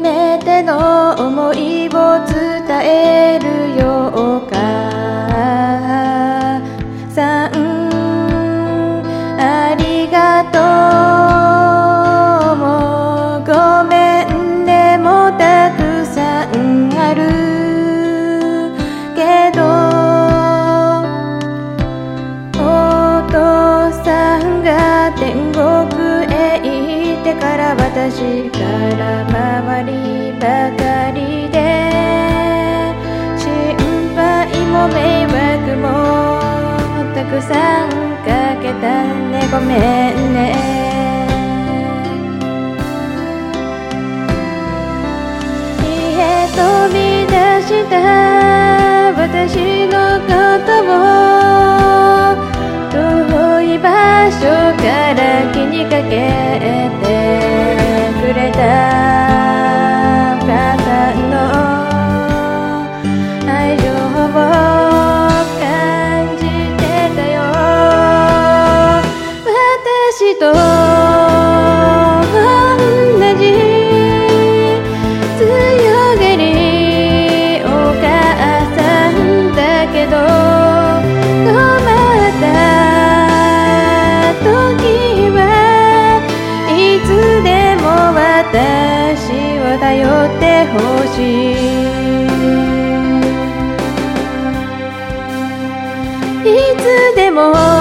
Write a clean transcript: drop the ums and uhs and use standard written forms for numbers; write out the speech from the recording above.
めての思いを伝えるようかさんありがとうもごめんねもたくさんあるけどお父さんが天国へ行ってから私から周りばかりで心配も迷惑もたくさんかけたねごめんね家飛び出した私のことを遠い場所から気にかけてくれたお母さんの愛情を感じてたよ私と同じ強がりお母さんだけど困った時はいつでも私を頼ってほしいいつでも